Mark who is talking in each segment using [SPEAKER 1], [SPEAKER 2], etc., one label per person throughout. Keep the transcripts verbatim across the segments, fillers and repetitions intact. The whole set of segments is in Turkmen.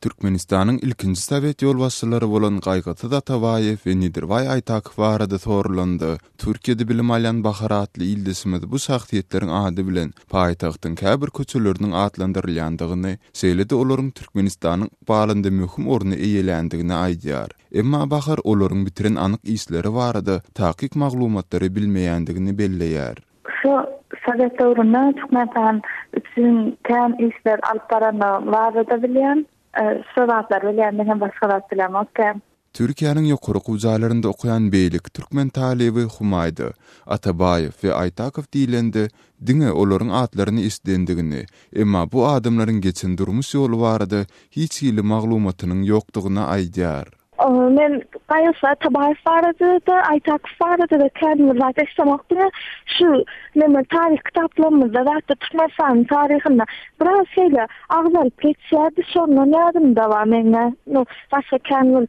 [SPEAKER 1] Türkmenistanyň ilkinji Sowet ýolbaşçylary bolan Gaýgaty Atabaýew we Nidirbaý Aýtakow barada sorulandy. Türkiýede bilim alýan Bahar adly ildesimiz bu şahsiýetleriň ady bilen paýtagtyň käbir köçeleriniň adlandyrylýandygyny, seýlede olaryň Türkmenistanyň balynda möhüm orny eýeländigini aýdýar. Emma Bahar olaryň bitiren anyk isleri barada taýyk maglumatlary bilmeýändigini belleýär.
[SPEAKER 2] Şu Sowet döwründe Türkmenistan üçün tän isler alyp barany barada bilýän. Şoratlar bilýändiňe başgalar bilemezkä.
[SPEAKER 1] Türkiýanyň ýokary gujalarynda okuyan beýlik türkmen talebi Humaydy, Atabaýew we Aýtakow diýilende diňe olaryň adlaryny islendigini, emma bu adamlaryň geçen durmuş ýoly barada hiç ýyly maglumatynyň ýokdugyna aýdýar.
[SPEAKER 2] Men Gaýgaty Atabaýew barada da Aýtakow barada da kändimi eşdemakdyň. Şu neme tarih kitaplarymyzda da Türkmenistan taryhyna biraz şeýle agzal geçýärdi, şondan ýadymda bar meňe. No, başga kändimi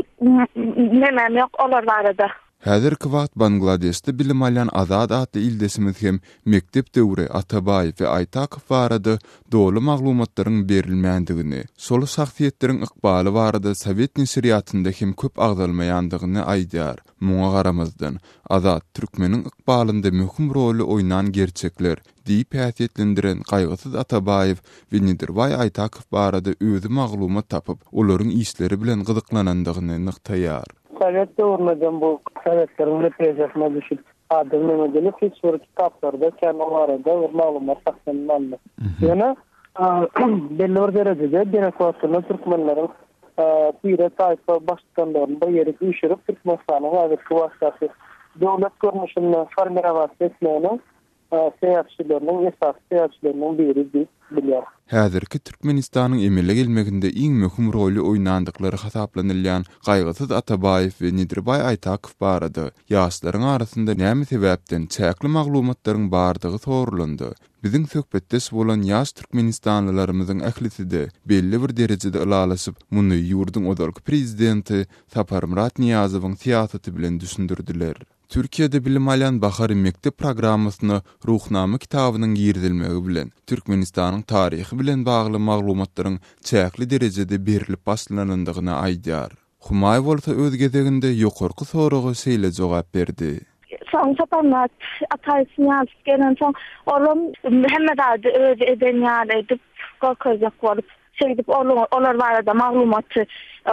[SPEAKER 2] neme ýok olar barada.
[SPEAKER 1] Häzirki wagt Bangladeşde bilim alýan Azad adly ildesimiz hem mektep döwri Atabaýew we Aýtakow barada dolu maglumatlaryň berilmändigini, sol şahsiýetleriň ykbaly barada Sowet nisriýatynda hem köp agdalmaýandygyny aýdýar. Muňa garamazdan Azad türkmeniň ykbalynda möhüm roli oýnan gerçekler diýip häsiýetlendiren Gaýgaty Atabaýew we Nidirbaý Aýtakow barada özü maglumat tapyp, olaryň isleri bilen gyzyklanandygyny nyktaýar.
[SPEAKER 3] Sowet döwründe bu Sowetlerin repressiýasyna düşüp adamlar medeni hiç bir kitaplarda kendi arada bir maglumat saklanmanda. Ýöne belli bir derejede demokratlaryň türkmenleriň pire taýpa başlanmalarynda ýeri düşürip Türkmenistanyň häzirki wagtda döwlet görnüşini formirawasy etmegini siýasatçylaryň esas siýasatçylaryň biri diýip bilýär.
[SPEAKER 1] Häzirki Türkmenistanyň emele gelmeginde iň möhüm roli oýnandyklary hasaplanylýan Gaýgaty Atabaýew we Nidirbaý Aýtakow barada ýaşlaryň arasynda näme sebäpden çäkli maglumatlaryň bardygy sorulandy. Biziň söhbetdes bolan ýaş Türkmenistanlylarymyzyň ählisi de belli bir derejede ılalaşyp, muny ýurdun odalky prezidenti Sapar Murat Niýazowyň siýasaty bilen düşündirdiler. Türkiýede bilim alýan Bahar mektep programmasyna Ruhnama kitabynyň girdilmegi bilen Türkmenistanyň taryhy bilen bagly maglumatlaryň çäkli derejede berilip başlanandygyny aýdýar. Humaýew bolsa öz gezeginde ýokarky soraga şeýle jogap berdi.
[SPEAKER 2] Son sapanat ataýsyny gelen soň olam hemme dady öz edenýär edip gokajak bolup şeýdip olar barada maglumatçy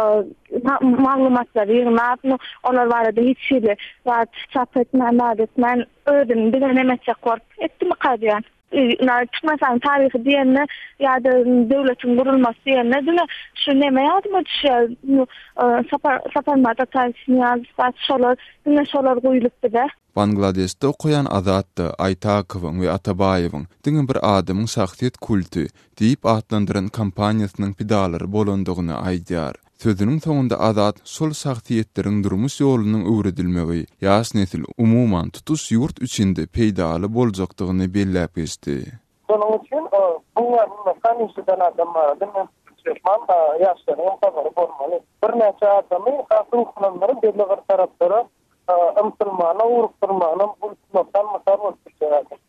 [SPEAKER 2] maglumatlar ýygnap olar barada hiç şeýle wat çap etmän etmän ödüm bilen emekçe korp etdimi kadýan. Nar Türkmenistan taryhy diýende ýa-da döwletiň gurulmasy diýende dile şu näme ýadyma düşýär. Sapar saparmada taýsyny ýazyp şolar dile şolar goýulupdy-da.
[SPEAKER 1] Bangladeşde okuyan Azaddy, Aýtakowyň we Atabaýewiň diňe bir adamyň şahsiýet kulty diýip adlandyran kampaniýasynyň pidalary bolandygyny aýdýar. Sözüniň soňunda Azad sol şahsiýetleriň durmuş ýolunyň öwredilmegi, ýaş nesil umuman tutuş ýurt içinde peýdaly boljakdygyny belläp geçdi.
[SPEAKER 3] Şonuň üçin buňa kanýyşdan adamlar diňe çekman ýaşlaryň tabary bolmaly. Bir näçe adamy hasyklary belli bir taraplara ymsylmana urukdyrmana bu masal masal bolýar.